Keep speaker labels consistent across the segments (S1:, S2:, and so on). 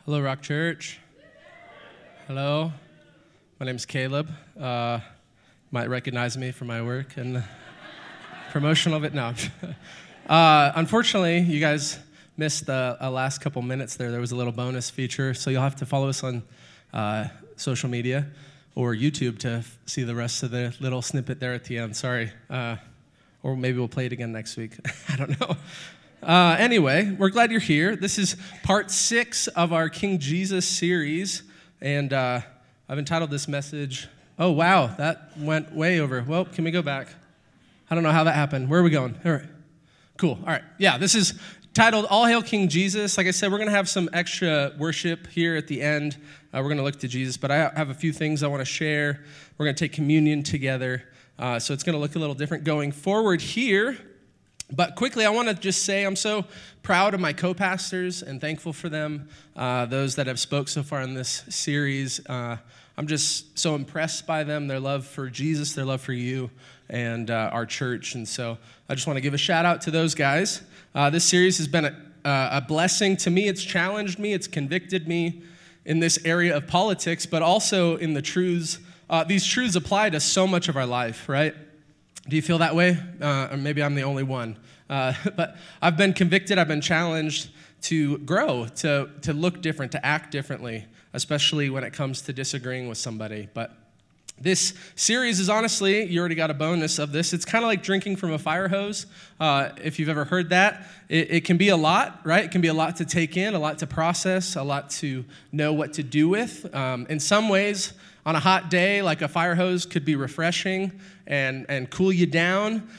S1: Hello, Rock Church. Hello. My name's Caleb. Might recognize me from my work and promotion of it. No. Unfortunately, you guys missed the last couple minutes there. There was a little bonus feature, so you'll have to follow us on social media or YouTube to see the rest of the little snippet there at the end. Sorry. Or maybe we'll play it again next week. I don't know. Anyway, we're glad you're here. This is part 6 of our King Jesus series, and I've entitled this message, oh, wow, that went way over. Well, can we go back? I don't know how that happened. Where are we going? All right. Cool. All right. Yeah, this is titled All Hail King Jesus. Like I said, we're going to have some extra worship here at the end. We're going to look to Jesus, but I have a few things I want to share. We're going to take communion together, so it's going to look a little different going forward here. But quickly, I want to just say I'm so proud of my co-pastors and thankful for them, those that have spoke so far in this series. I'm just so impressed by them, their love for Jesus, their love for you, and our church. And so I just want to give a shout out to those guys. This series has been a blessing to me. It's challenged me. It's convicted me in this area of politics, but also in the truths. These truths apply to so much of our life, right? Do you feel that way? Or maybe I'm the only one. But I've been convicted, I've been challenged to grow, to look different, to act differently, especially when it comes to disagreeing with somebody. But this series is honestly, you already got a bonus of this. It's kind of like drinking from a fire hose. If you've ever heard that, it can be a lot, right? It can be a lot to take in, a lot to process, a lot to know what to do with. In some ways, on a hot day, like a fire hose could be refreshing and cool you down,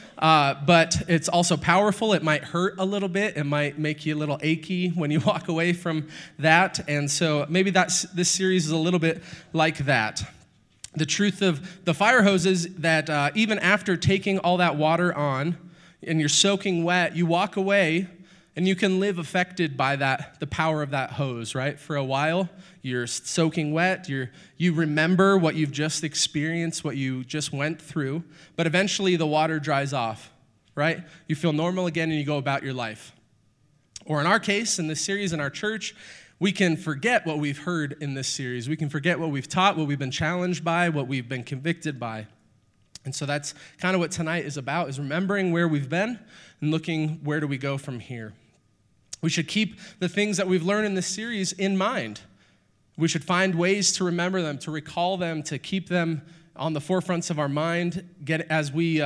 S1: but it's also powerful. It might hurt a little bit. It might make you a little achy when you walk away from that. And so maybe this series is a little bit like that. The truth of the fire hose is that even after taking all that water on and you're soaking wet, you walk away and you can live affected by the power of that hose, right? For a while, you're soaking wet, you remember what you've just experienced, what you just went through, but eventually the water dries off, right? You feel normal again and you go about your life. Or in our case, in this series in our church, we can forget what we've heard in this series. We can forget what we've taught, what we've been challenged by, what we've been convicted by. And so that's kind of what tonight is about, is remembering where we've been and looking where do we go from here. We should keep the things that we've learned in this series in mind. We should find ways to remember them, to recall them, to keep them on the forefronts of our mind, as we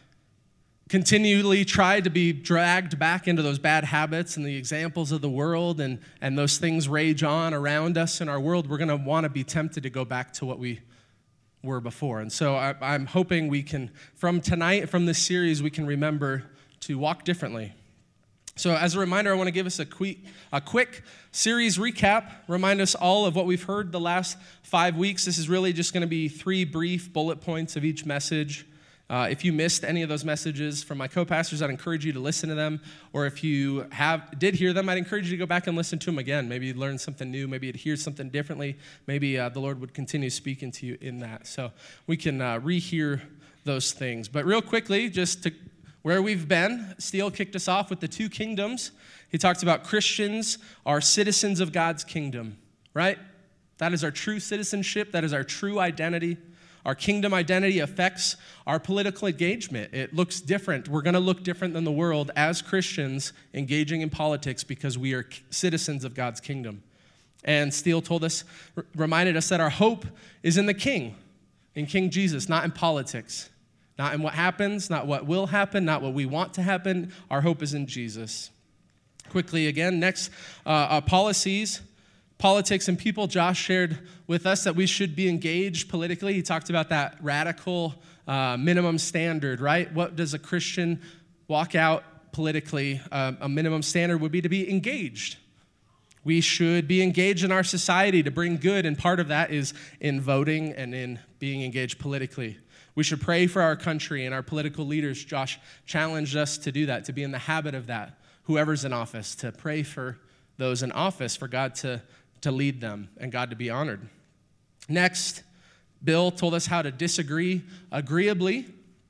S1: continually try to be dragged back into those bad habits and the examples of the world, and those things rage on around us in our world. We're going to want to be tempted to go back to what we were before. And so I'm hoping we can, from tonight, from this series, we can remember to walk differently. So as a reminder, I want to give us a quick series recap, remind us all of what we've heard the last 5 weeks. This is really just going to be 3 brief bullet points of each message. If you missed any of those messages from my co-pastors, I'd encourage you to listen to them. Or if you did hear them, I'd encourage you to go back and listen to them again. Maybe you'd learn something new. Maybe you'd hear something differently. Maybe the Lord would continue speaking to you in that. So we can rehear those things. But real quickly, just to where we've been, Steele kicked us off with the 2 kingdoms. He talked about Christians are citizens of God's kingdom, right? That is our true citizenship. That is our true identity. Our kingdom identity affects our political engagement. It looks different. We're going to look different than the world as Christians engaging in politics because we are citizens of God's kingdom. And Steele reminded us that our hope is in the King, in King Jesus, not in politics. Not in what happens, not what will happen, not what we want to happen. Our hope is in Jesus. Quickly again, next, policies, politics, and people. Josh shared with us that we should be engaged politically. He talked about that radical minimum standard, right? What does a Christian walk out politically? A minimum standard would be to be engaged. We should be engaged in our society to bring good, and part of that is in voting and in being engaged politically. We should pray for our country and our political leaders. Josh challenged us to do that, to be in the habit of that. Whoever's in office, to pray for those in office, for God to lead them and God to be honored. Next, Bill told us how to disagree agreeably.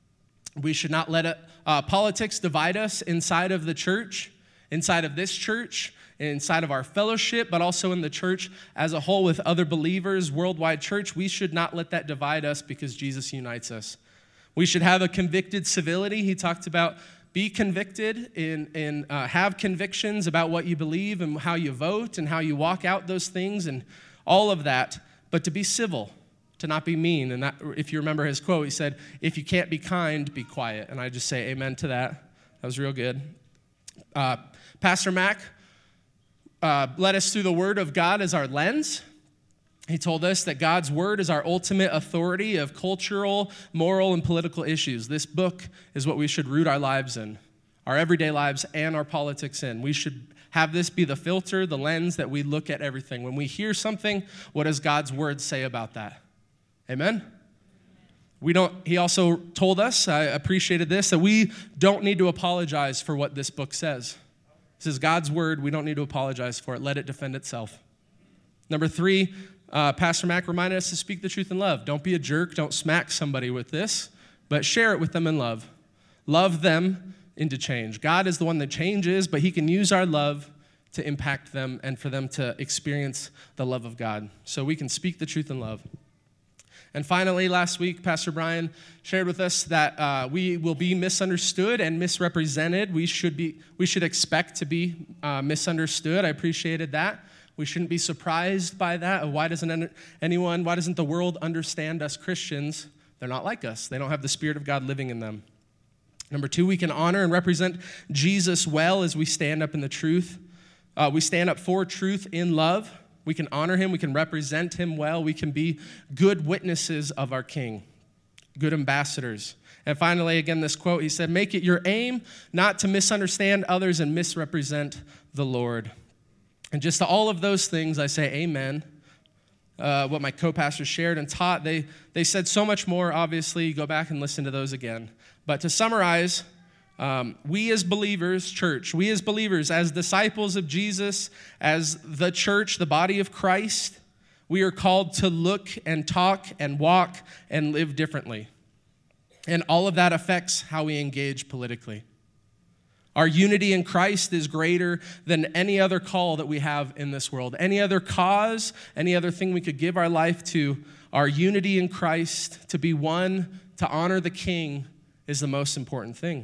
S1: We should not let politics divide us inside of the church, inside of this church. inside of our fellowship, but also in the church as a whole with other believers, worldwide church. We should not let that divide us because Jesus unites us. We should have a convicted civility. He talked about be convicted and have convictions about what you believe and how you vote and how you walk out those things and all of that, but to be civil, to not be mean. And that, if you remember his quote, he said, if you can't be kind, be quiet. And I just say amen to that. That was real good. Pastor Mac led us through the Word of God as our lens. He told us that God's Word is our ultimate authority of cultural, moral, and political issues. This book is what we should root our lives in, our everyday lives and our politics in. We should have this be the filter, the lens that we look at everything. When we hear something, what does God's Word say about that? Amen? He also told us, I appreciated this, that we don't need to apologize for what this book says. This is God's Word. We don't need to apologize for it. Let it defend itself. Number 3, Pastor Mac reminded us to speak the truth in love. Don't be a jerk. Don't smack somebody with this, but share it with them in love. Love them into change. God is the one that changes, but he can use our love to impact them and for them to experience the love of God. So we can speak the truth in love. And finally, last week, Pastor Brian shared with us that we will be misunderstood and misrepresented. We should expect to be misunderstood. I appreciated that. We shouldn't be surprised by that. Why doesn't the world understand us Christians? They're not like us. They don't have the Spirit of God living in them. Number 2, we can honor and represent Jesus well as we stand up in the truth. We stand up for truth in love. We can honor him. We can represent him well. We can be good witnesses of our King, good ambassadors. And finally, again, this quote, he said, make it your aim not to misunderstand others and misrepresent the Lord. And just to all of those things, I say amen. What my co-pastors shared and taught, they said so much more, obviously. Go back and listen to those again. But to summarize, we as believers, church, we as believers, as disciples of Jesus, as the church, the body of Christ, we are called to look and talk and walk and live differently. And all of that affects how we engage politically. Our unity in Christ is greater than any other call that we have in this world. Any other cause, any other thing we could give our life to, our unity in Christ, to be one, to honor the King, is the most important thing.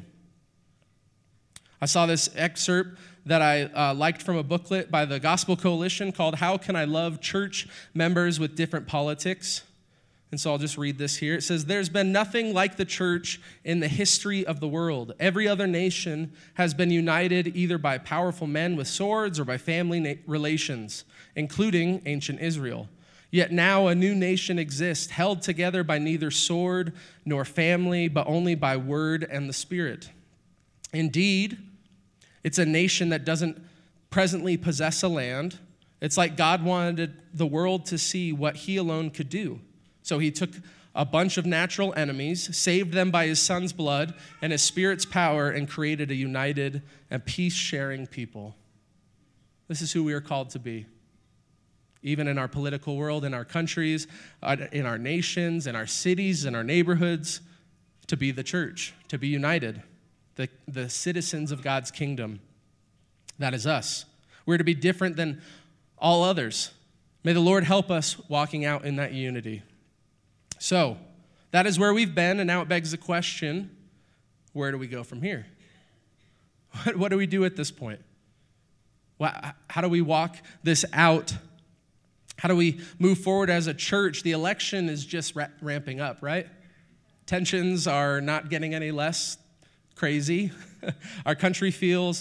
S1: I saw this excerpt that I liked from a booklet by the Gospel Coalition called How Can I Love Church Members with Different Politics? And so I'll just read this here. It says, there's been nothing like the church in the history of the world. Every other nation has been united either by powerful men with swords or by family relations, including ancient Israel. Yet now a new nation exists, held together by neither sword nor family, but only by word and the Spirit. Indeed, it's a nation that doesn't presently possess a land. It's like God wanted the world to see what he alone could do. So he took a bunch of natural enemies, saved them by his son's blood and his Spirit's power, and created a united and peace-sharing people. This is who we are called to be. Even in our political world, in our countries, in our nations, in our cities, in our neighborhoods, to be the church, to be united, the citizens of God's kingdom. That is us. We're to be different than all others. May the Lord help us walking out in that unity. So, that is where we've been, and now it begs the question, where do we go from here? What do we do at this point? How do we walk this out? How do we move forward as a church? The election is just ramping up, right? Tensions are not getting any less crazy. Our country feels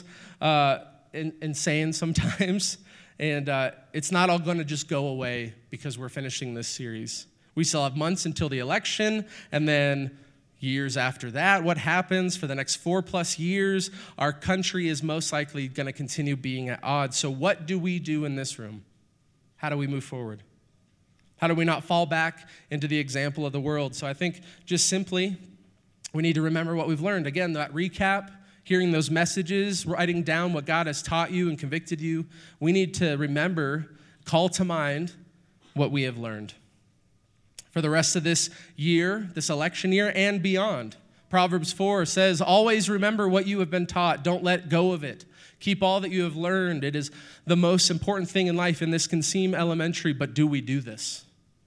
S1: insane sometimes, and it's not all going to just go away because we're finishing this series. We still have months until the election, and then years after that, what happens for the next 4+ years? Our country is most likely going to continue being at odds. So what do we do in this room? How do we move forward? How do we not fall back into the example of the world? So I think just simply, we need to remember what we've learned. Again, that recap, hearing those messages, writing down what God has taught you and convicted you. We need to remember, call to mind what we have learned. For the rest of this year, this election year, and beyond. Proverbs 4 says, always remember what you have been taught. Don't let go of it. Keep all that you have learned. It is the most important thing in life, and this can seem elementary, but do we do this?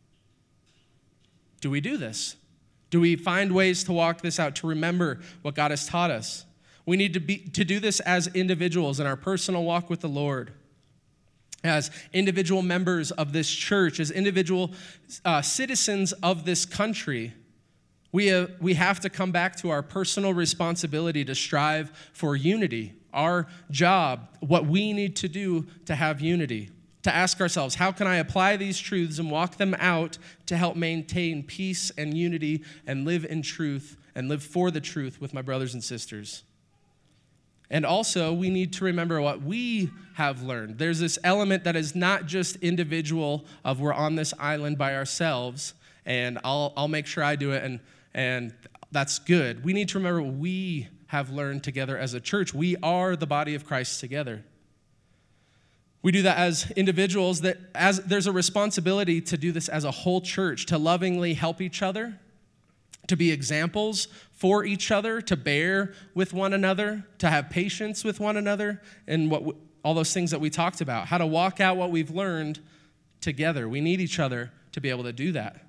S1: Do we do this? Do we find ways to walk this out, to remember what God has taught us? We need to do this as individuals in our personal walk with the Lord, as individual members of this church, as individual citizens of this country. We have to come back to our personal responsibility to strive for unity, our job, what we need to do to have unity, to ask ourselves, how can I apply these truths and walk them out to help maintain peace and unity and live in truth and live for the truth with my brothers and sisters? And also, we need to remember what we have learned. There's this element that is not just individual of we're on this island by ourselves, and I'll make sure I do it, and that's good. We need to remember what we have learned together as a church. We are the body of Christ together. We do that as individuals, there's a responsibility to do this as a whole church, to lovingly help each other, to be examples for each other, to bear with one another, to have patience with one another, and all those things that we talked about, how to walk out what we've learned together. We need each other to be able to do that.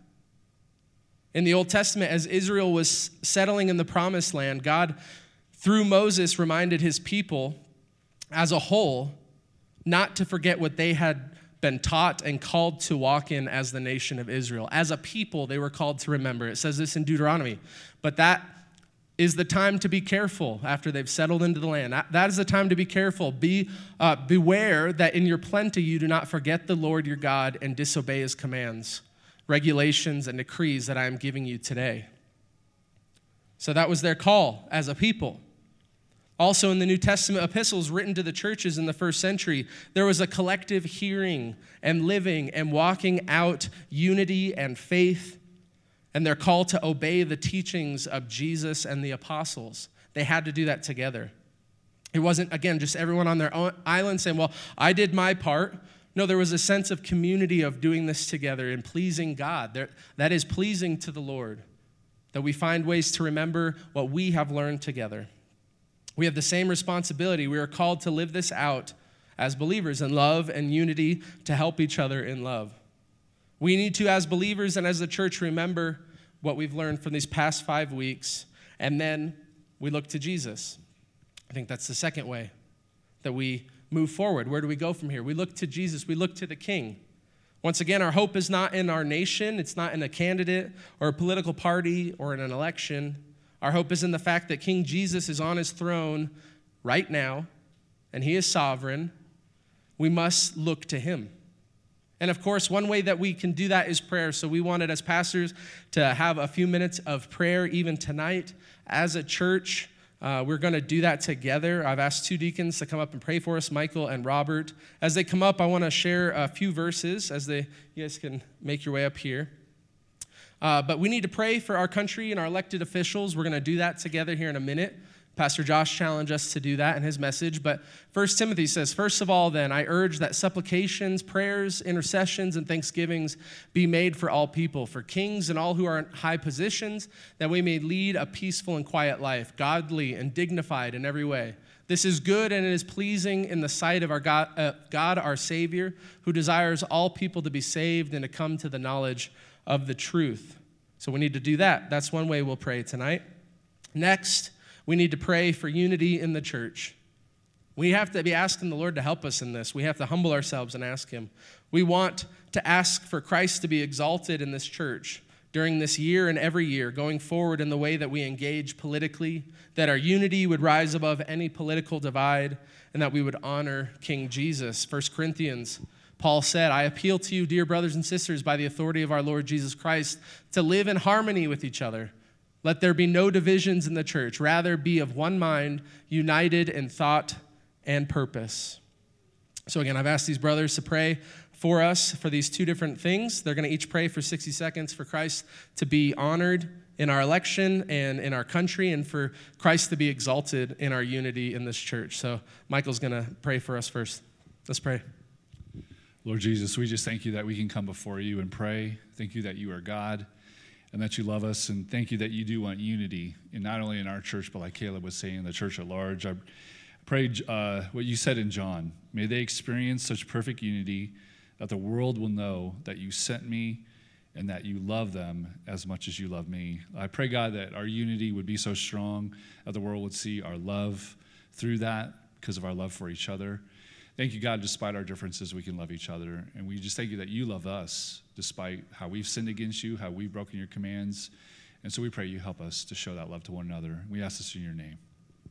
S1: In the Old Testament, as Israel was settling in the Promised Land, God, through Moses, reminded his people as a whole not to forget what they had been taught and called to walk in as the nation of Israel. As a people, they were called to remember. It says this in Deuteronomy. But that is the time to be careful after they've settled into the land. That is the time to be careful. Beware that in your plenty you do not forget the Lord your God and disobey his commands, regulations, and decrees that I am giving you today. So that was their call as a people. Also, in the New Testament epistles written to the churches in the first century, there was a collective hearing and living and walking out unity and faith, and their call to obey the teachings of Jesus and the apostles. They had to do that together. It wasn't, again, just everyone on their own island saying, well, I did my part. No, there was a sense of community of doing this together and pleasing God. That is pleasing to the Lord, that we find ways to remember what we have learned together. We have the same responsibility. We are called to live this out as believers in love and unity to help each other in love. We need to, as believers and as the church, remember what we've learned from these past 5 weeks, and then we look to Jesus. I think that's the second way that we move forward. Where do we go from here? We look to Jesus. We look to the King. Once again, our hope is not in our nation. It's not in a candidate or a political party or in an election. Our hope is in the fact that King Jesus is on his throne right now, and he is sovereign. We must look to him. And of course, one way that we can do that is prayer. So we wanted, as pastors, to have a few minutes of prayer even tonight. As a church, we're going to do that together. I've asked 2 deacons to come up and pray for us, Michael and Robert. As they come up, I want to share a few verses you guys can make your way up here. But we need to pray for our country and our elected officials. We're going to do that together here in a minute. Pastor Josh challenged us to do that in his message. But 1 Timothy says, first of all, then, I urge that supplications, prayers, intercessions, and thanksgivings be made for all people, for kings and all who are in high positions, that we may lead a peaceful and quiet life, godly and dignified in every way. This is good and it is pleasing in the sight of our God, our Savior, who desires all people to be saved and to come to the knowledge of the truth. So we need to do that. That's one way we'll pray tonight. Next, we need to pray for unity in the church. We have to be asking the Lord to help us in this. We have to humble ourselves and ask him. We want to ask for Christ to be exalted in this church during this year and every year, going forward in the way that we engage politically, that our unity would rise above any political divide, and that we would honor King Jesus. 1 Corinthians, Paul said, I appeal to you, dear brothers and sisters, by the authority of our Lord Jesus Christ, to live in harmony with each other. Let there be no divisions in the church. Rather, be of one mind, united in thought and purpose. So again, I've asked these brothers to pray for us for these 2 different things. They're going to each pray for 60 seconds for Christ to be honored in our election and in our country, and for Christ to be exalted in our unity in this church. So Michael's going to pray for us first. Let's pray.
S2: Lord Jesus, we just thank you that we can come before you and pray. Thank you that you are God and that you love us, and thank you that you do want unity, and not only in our church, but like Caleb was saying, the church at large. I Pray what you said in John. May they experience such perfect unity that the world will know that you sent me and that you love them as much as you love me. I pray, God, that our unity would be so strong that the world would see our love through that because of our love for each other. Thank you, God, despite our differences, we can love each other. And we just thank you that you love us despite how we've sinned against you, how we've broken your commands. And so we pray you help us to show that love to one another. We ask this in your name.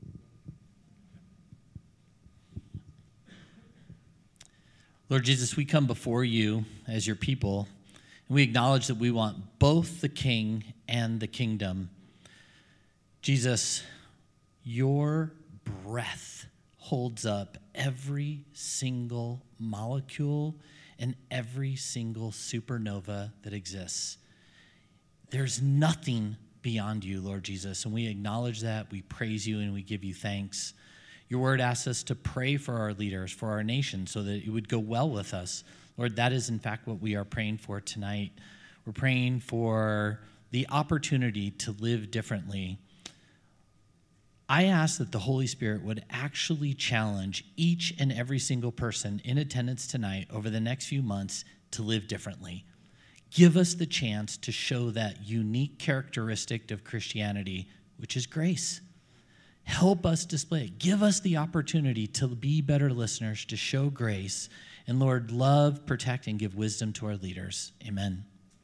S3: Lord Jesus, we come before you as your people, and we acknowledge that we want both the king and the kingdom. Jesus, your breath holds up every single molecule and every single supernova that exists. There's nothing beyond you, Lord Jesus, and we acknowledge that, we praise you, and we give you thanks. Your word asks us to pray for our leaders, for our nation, so that it would go well with us. Lord, that is in fact what we are praying for tonight. We're praying for the opportunity to live differently. I ask that the Holy Spirit would actually challenge each and every single person in attendance tonight over the next few months to live differently. Give us the chance to show that unique characteristic of Christianity, which is grace. Help us display it. Give us the opportunity to be better listeners, to show grace. And Lord, love, protect, and give wisdom to our leaders. Amen.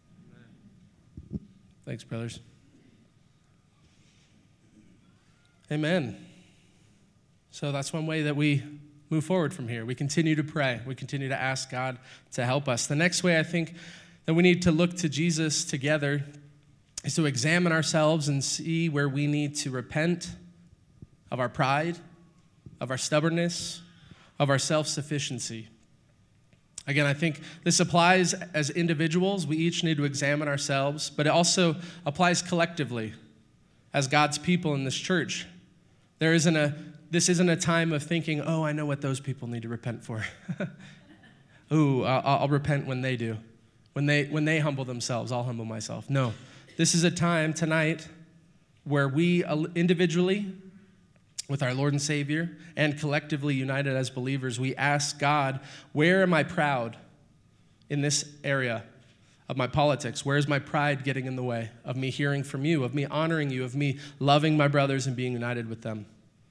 S1: Thanks, brothers. Amen. So that's one way that we move forward from here. We continue to pray. We continue to ask God to help us. The next way I think that we need to look to Jesus together is to examine ourselves and see where we need to repent of our pride, of our stubbornness, of our self-sufficiency. Again, I think this applies as individuals. We each need to examine ourselves, but it also applies collectively as God's people in this church. This isn't a time of thinking, oh, I know what those people need to repent for. Ooh, I'll repent when they do. When they humble themselves, I'll humble myself. No, this is a time tonight where we individually, with our Lord and Savior, and collectively united as believers, we ask God, where am I proud in this area of my politics? Where is my pride getting in the way of me hearing from you, of me honoring you, of me loving my brothers and being united with them?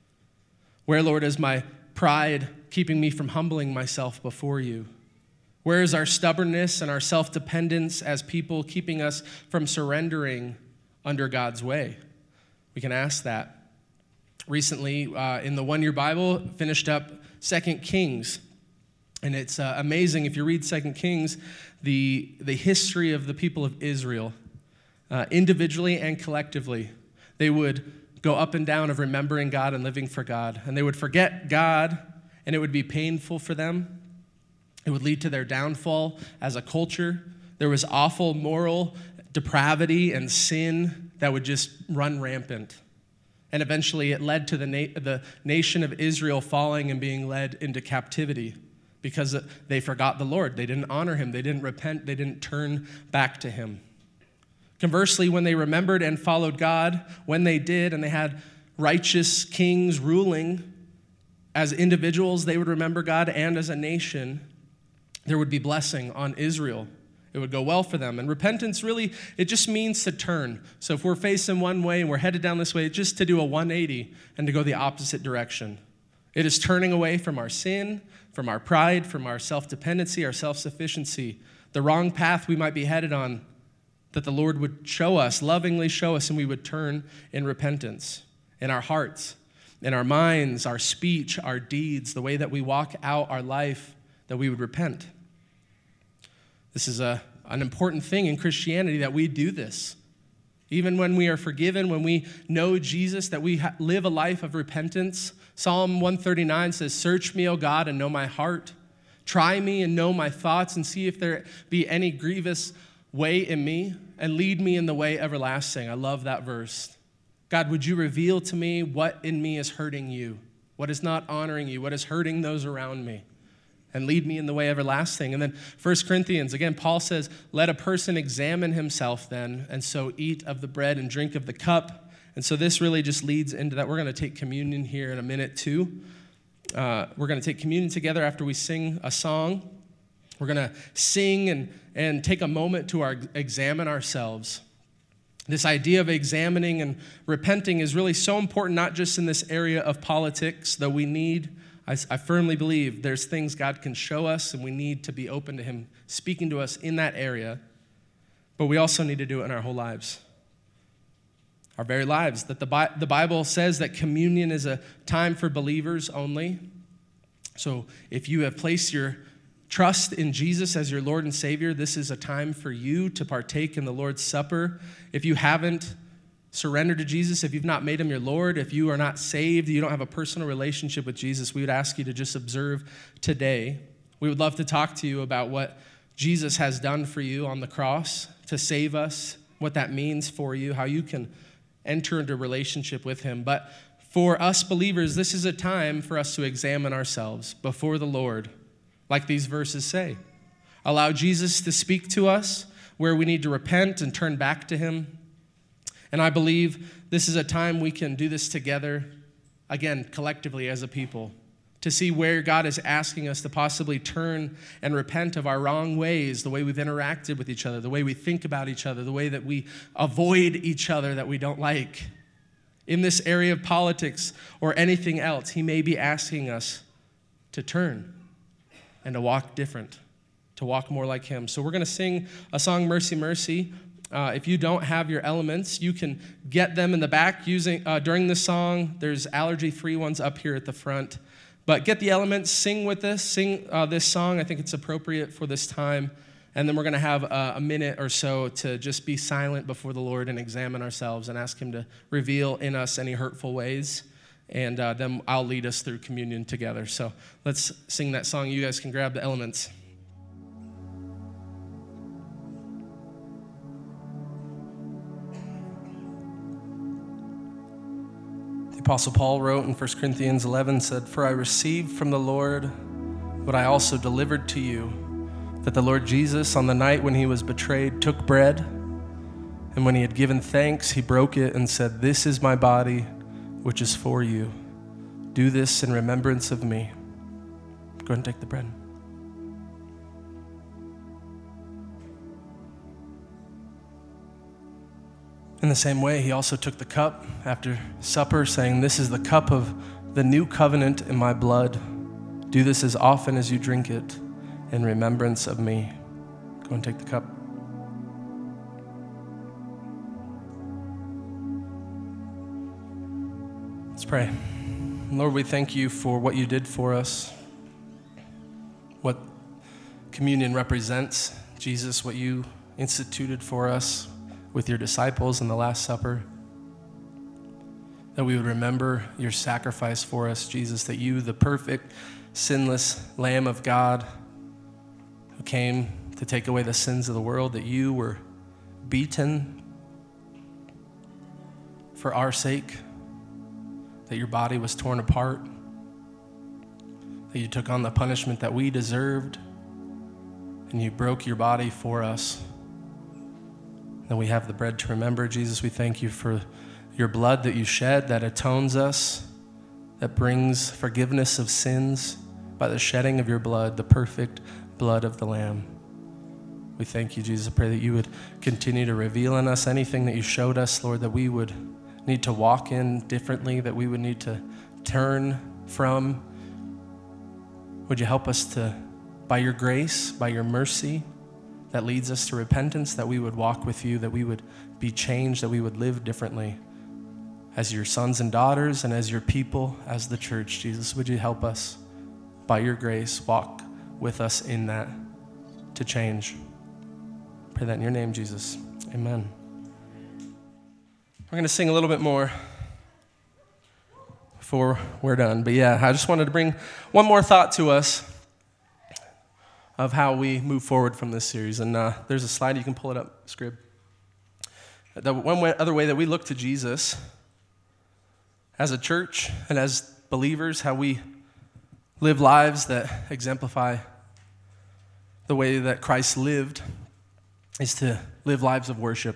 S1: Where, Lord, is my pride keeping me from humbling myself before you? Where is our stubbornness and our self-dependence as people keeping us from surrendering under God's way? We can ask that. Recently, in the one-year Bible, finished up 2 Kings. And it's amazing, if you read 2 Kings, the history of the people of Israel, individually and collectively. They would go up and down of remembering God and living for God. And they would forget God, and it would be painful for them. It would lead to their downfall as a culture. There was awful moral depravity and sin that would just run rampant. And eventually it led to the nation of Israel falling and being led into captivity because they forgot the Lord. They didn't honor him. They didn't repent. They didn't turn back to him. Conversely, when they remembered and followed God, when they did, and they had righteous kings ruling, as individuals, they would remember God, and as a nation, there would be blessing on Israel. It would go well for them. And repentance really, it just means to turn. So if we're facing one way and we're headed down this way, just to do a 180 and to go the opposite direction. It is turning away from our sin, from our pride, from our self-dependency, our self-sufficiency, the wrong path we might be headed on, that the Lord would show us, lovingly show us, and we would turn in repentance in our hearts, in our minds, our speech, our deeds, the way that we walk out our life, that we would repent. This is an important thing in Christianity, that we do this. Even when we are forgiven, when we know Jesus, that we live a life of repentance. Psalm 139 says, "Search me, O God, and know my heart. Try me and know my thoughts, and see if there be any grievous way in me, and lead me in the way everlasting." I love that verse. God, would you reveal to me what in me is hurting you, what is not honoring you, what is hurting those around me, and lead me in the way everlasting. And then 1 Corinthians, again, Paul says, let a person examine himself then, and so eat of the bread and drink of the cup. And so this really just leads into that. We're going to take communion here in a minute too. we're going to take communion together after we sing a song. We're going to sing and take a moment to examine ourselves. This idea of examining and repenting is really so important, not just in this area of politics, though I firmly believe there's things God can show us, and we need to be open to him speaking to us in that area. But we also need to do it in our whole lives, our very lives. That the Bible says that communion is a time for believers only. So if you have placed your trust in Jesus as your Lord and Savior, this is a time for you to partake in the Lord's Supper. If you haven't surrendered to Jesus, if you've not made him your Lord, if you are not saved, you don't have a personal relationship with Jesus, we would ask you to just observe today. We would love to talk to you about what Jesus has done for you on the cross to save us, what that means for you, how you can enter into a relationship with him. But for us believers, this is a time for us to examine ourselves before the Lord, like these verses say. Allow Jesus to speak to us where we need to repent and turn back to him. And I believe this is a time we can do this together, again, collectively as a people, to see where God is asking us to possibly turn and repent of our wrong ways, the way we've interacted with each other, the way we think about each other, the way that we avoid each other that we don't like. In this area of politics or anything else, he may be asking us to turn and to walk different, to walk more like him. So we're going to sing a song, Mercy, Mercy. If you don't have your elements, you can get them in the back during the song. There's allergy-free ones up here at the front. But get the elements, sing with us, sing this song. I think it's appropriate for this time. And then we're going to have a minute or so to just be silent before the Lord and examine ourselves and ask him to reveal in us any hurtful ways. And then I'll lead us through communion together. So let's sing that song. You guys can grab the elements. The Apostle Paul wrote in 1 Corinthians 11, said, "For I received from the Lord what I also delivered to you, that the Lord Jesus, on the night when he was betrayed, took bread, and when he had given thanks, he broke it and said, 'This is my body, which is for you. Do this in remembrance of me.'" Go ahead and take the bread. In the same way, he also took the cup after supper, saying, "This is the cup of the new covenant in my blood. Do this as often as you drink it in remembrance of me." Go and take the cup. Let's pray. Lord, we thank you for what you did for us, what communion represents. Jesus, what you instituted for us with your disciples in the Last Supper, that we would remember your sacrifice for us, Jesus, that you, the perfect, sinless Lamb of God who came to take away the sins of the world, that you were beaten for our sake, that your body was torn apart, that you took on the punishment that we deserved, and you broke your body for us. Then we have the bread to remember. Jesus, we thank you for your blood that you shed, that atones us, that brings forgiveness of sins by the shedding of your blood, the perfect blood of the Lamb. We thank you, Jesus. I pray that you would continue to reveal in us anything that you showed us, Lord, that we would need to walk in differently, that we would need to turn from. Would you help us to, by your grace, by your mercy, that leads us to repentance, that we would walk with you, that we would be changed, that we would live differently as your sons and daughters and as your people, as the church. Jesus, would you help us, by your grace, walk with us in that to change. Pray that in your name, Jesus. Amen. We're going to sing a little bit more before we're done. But yeah, I just wanted to bring one more thought to us of how we move forward from this series. And there's a slide, you can pull it up, Scrib. The other way that we look to Jesus as a church and as believers, how we live lives that exemplify the way that Christ lived, is to live lives of worship,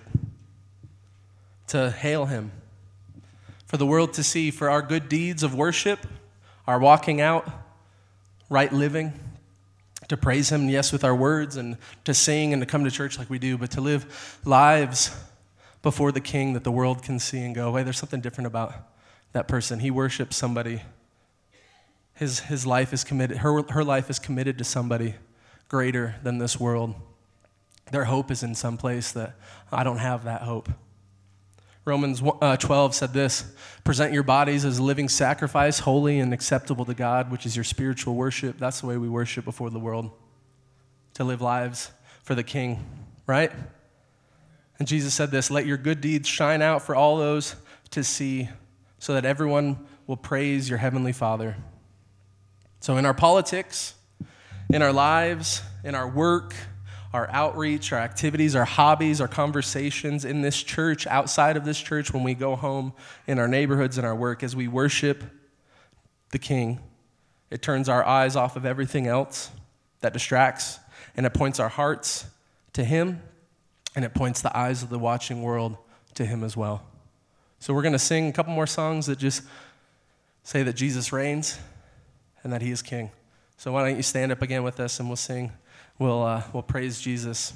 S1: to hail him, for the world to see, for our good deeds of worship, our walking out, right living, to praise him, yes, with our words, and to sing and to come to church like we do, but to live lives before the King that the world can see and go, wait, there's something different about that person. He worships somebody. His life is committed, her life is committed to somebody greater than this world. Their hope is in some place that I don't have that hope. Romans 12 said this, present your bodies as a living sacrifice, holy and acceptable to God, which is your spiritual worship. That's the way we worship before the world, to live lives for the King, right? And Jesus said this, let your good deeds shine out for all those to see, so that everyone will praise your heavenly Father. So in our politics, in our lives, in our work, our outreach, our activities, our hobbies, our conversations in this church, outside of this church, when we go home, in our neighborhoods, in our work, as we worship the King, it turns our eyes off of everything else that distracts, and it points our hearts to him, and it points the eyes of the watching world to him as well. So we're going to sing a couple more songs that just say that Jesus reigns and that he is King. So why don't you stand up again with us and we'll sing. We'll praise Jesus.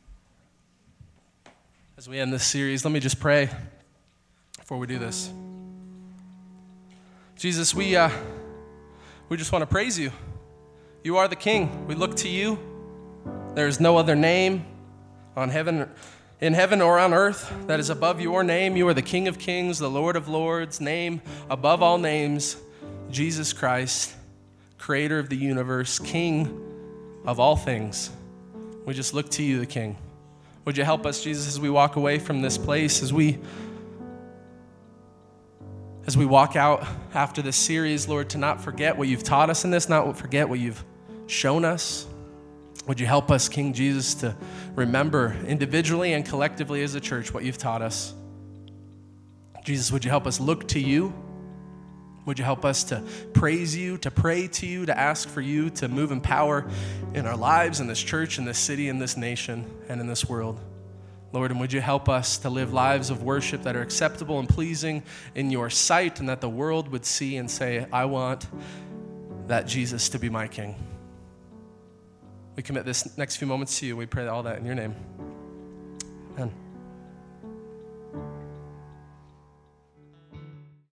S1: As we end this series, let me just pray before we do this. Jesus, we just want to praise you. You are the King. We look to you. There is no other name in heaven or on earth that is above your name. You are the King of kings, the Lord of lords, name above all names, Jesus Christ, creator of the universe, King of all things. We just look to you, the King. Would you help us, Jesus, as we walk away from this place, as we walk out after this series, Lord, to not forget what you've taught us in this, not forget what you've shown us. Would you help us, King Jesus, to remember individually and collectively as a church what you've taught us? Jesus, would you help us look to you? Would you help us to praise you, to pray to you, to ask for you to move in power in our lives, in this church, in this city, in this nation, and in this world? Lord, and would you help us to live lives of worship that are acceptable and pleasing in your sight, and that the world would see and say, I want that Jesus to be my King. We commit this next few moments to you. We pray all that in your name. Amen.